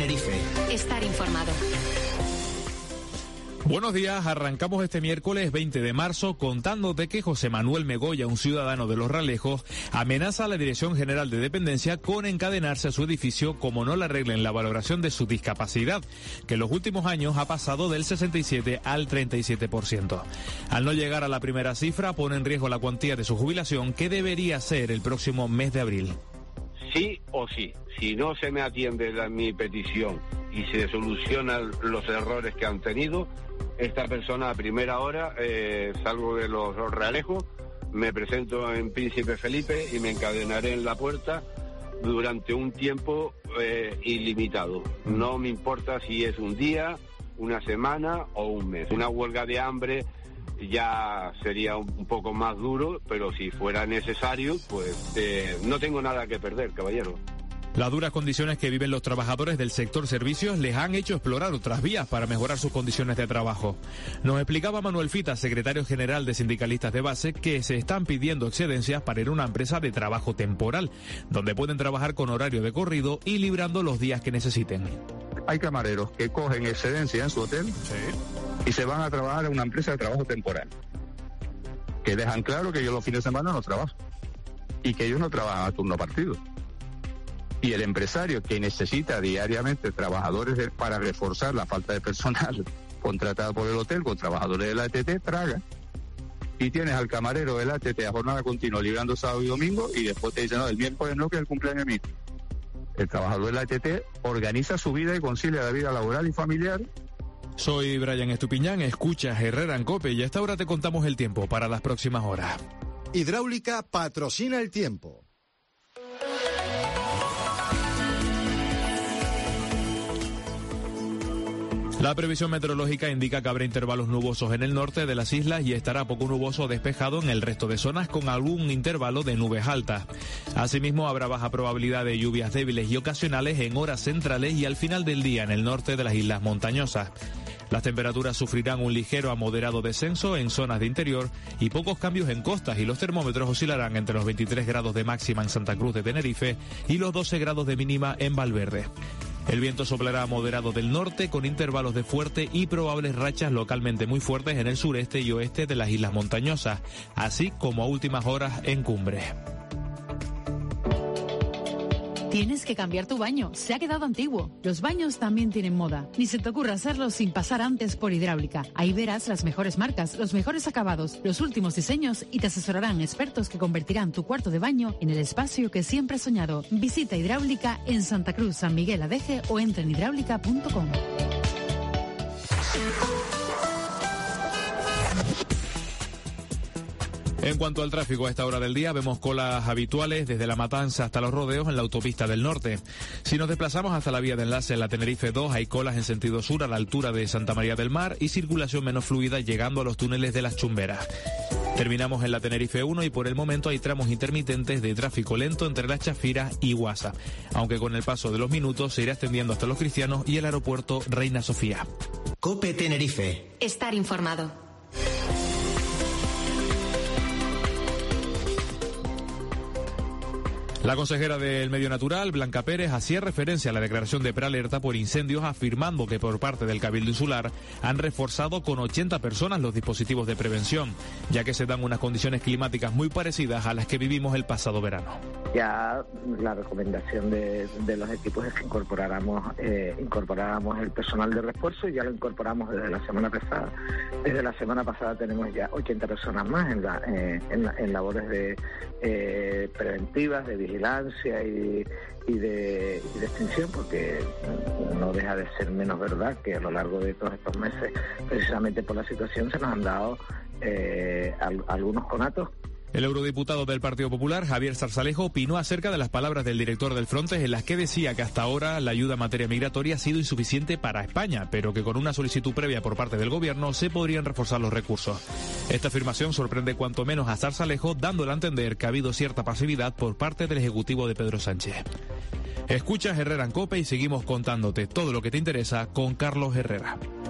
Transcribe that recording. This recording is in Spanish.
Tenerife. Estar informado. Buenos días, arrancamos este miércoles 20 de marzo contándote que José Manuel Megoya, un ciudadano de Los Realejos, amenaza a la Dirección General de Dependencia con encadenarse a su edificio como no le arreglen la valoración de su discapacidad, que en los últimos años ha pasado del 67 al 37%. Al no llegar a la primera cifra, pone en riesgo la cuantía de su jubilación, que debería ser el próximo mes de abril. Sí o sí, si no se me atiende mi petición y se solucionan los errores que han tenido, esta persona a primera hora salgo de Los Realejos, me presento en Príncipe Felipe y me encadenaré en la puerta durante un tiempo ilimitado. No me importa si es un día, una semana o un mes. Una huelga de hambre ya sería un poco más duro, pero si fuera necesario, pues no tengo nada que perder, caballero. Las duras condiciones que viven los trabajadores del sector servicios les han hecho explorar otras vías para mejorar sus condiciones de trabajo. Nos explicaba Manuel Fita, secretario general de Sindicalistas de Base, que se están pidiendo excedencias para ir a una empresa de trabajo temporal, donde pueden trabajar con horario de corrido y librando los días que necesiten. Hay camareros que cogen excedencia en su hotel y se van a trabajar en una empresa de trabajo temporal, que dejan claro que ellos los fines de semana no trabajan y que ellos no trabajan a turno partido. Y el empresario que necesita diariamente trabajadores para reforzar la falta de personal contratada por el hotel con trabajadores de la ATT, traga. Y tienes al camarero de la ATT a jornada continua librando sábado y domingo y después te dicen, no, el miércoles no, que es el cumpleaños mío. El trabajador de la ATT organiza su vida y concilia la vida laboral y familiar. Soy Brian Estupiñán, escuchas Herrera en COPE y a esta hora te contamos el tiempo para las próximas horas. Hidráulica patrocina el tiempo. La previsión meteorológica indica que habrá intervalos nubosos en el norte de las islas y estará poco nuboso despejado en el resto de zonas con algún intervalo de nubes altas. Asimismo, habrá baja probabilidad de lluvias débiles y ocasionales en horas centrales y al final del día en el norte de las islas montañosas. Las temperaturas sufrirán un ligero a moderado descenso en zonas de interior y pocos cambios en costas y los termómetros oscilarán entre los 23 grados de máxima en Santa Cruz de Tenerife y los 12 grados de mínima en Valverde. El viento soplará moderado del norte con intervalos de fuerte y probables rachas localmente muy fuertes en el sureste y oeste de las islas montañosas, así como a últimas horas en cumbre. Tienes que cambiar tu baño, se ha quedado antiguo. Los baños también tienen moda. Ni se te ocurra hacerlo sin pasar antes por Hidráulica. Ahí verás las mejores marcas, los mejores acabados, los últimos diseños y te asesorarán expertos que convertirán tu cuarto de baño en el espacio que siempre has soñado. Visita Hidráulica en Santa Cruz, San Miguel Adeje o entra en hidráulica.com. En cuanto al tráfico a esta hora del día, vemos colas habituales desde La Matanza hasta Los Rodeos en la autopista del norte. Si nos desplazamos hasta la vía de enlace en la Tenerife 2, hay colas en sentido sur a la altura de Santa María del Mar y circulación menos fluida llegando a los túneles de las Chumberas. Terminamos en la Tenerife 1 y por el momento hay tramos intermitentes de tráfico lento entre Las Chafiras y Guasa, aunque con el paso de los minutos se irá extendiendo hasta Los Cristianos y el aeropuerto Reina Sofía. COPE Tenerife. Estar informado. La consejera del Medio Natural, Blanca Pérez, hacía referencia a la declaración de prealerta por incendios, afirmando que por parte del Cabildo Insular han reforzado con 80 personas los dispositivos de prevención, ya que se dan unas condiciones climáticas muy parecidas a las que vivimos el pasado verano. Ya la recomendación de los equipos es que incorporáramos el personal de refuerzo y ya lo incorporamos desde la semana pasada. Desde la semana pasada tenemos ya 80 personas más en labores de preventivas, de vigilancia y de extinción, porque no deja de ser menos verdad que a lo largo de todos estos meses, precisamente por la situación, se nos han dado algunos conatos. El eurodiputado del Partido Popular, Javier Zarzalejo, opinó acerca de las palabras del director del Frontex en las que decía que hasta ahora la ayuda en materia migratoria ha sido insuficiente para España, pero que con una solicitud previa por parte del gobierno se podrían reforzar los recursos. Esta afirmación sorprende cuanto menos a Zarzalejo, dándole a entender que ha habido cierta pasividad por parte del Ejecutivo de Pedro Sánchez. Escuchas Herrera en COPE y seguimos contándote todo lo que te interesa con Carlos Herrera.